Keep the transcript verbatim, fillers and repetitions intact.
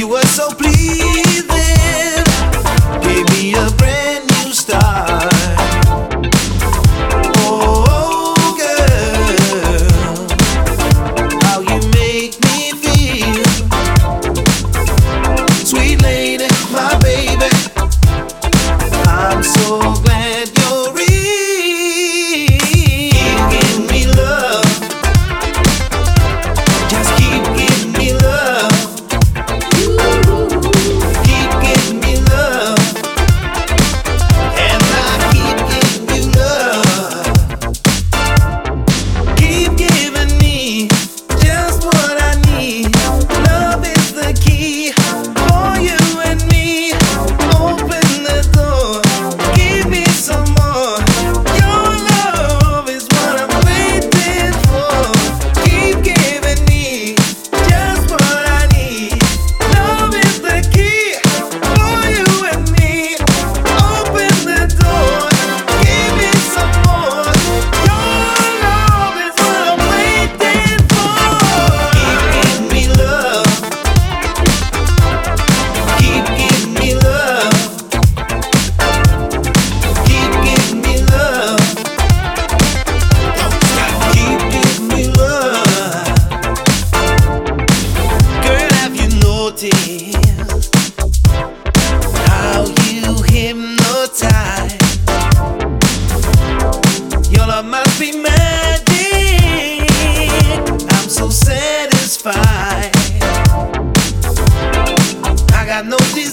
You were so pleasing, gave me a brand new start. Oh, girl, how you make me feel. Sweet lady, my baby, I'm so glad you're real. Give me love, just keep giving me love. Keep giving me love, and I keep giving you love. Keep giving me just what I need. Love is the key for you and me. Open the door, give me some more. Your love is what I'm waiting for. Keep giving me just what I need. Love is the key for you and me. Open the door, give me some more. Your love is what I'm waiting for. Keep giving me love. Keep giving me love. Keep giving me love. Don't stop. Keep giving me love. Girl, have you noticed how you hypnotize? Your love must be magic. I'm so satisfied. I got no desire.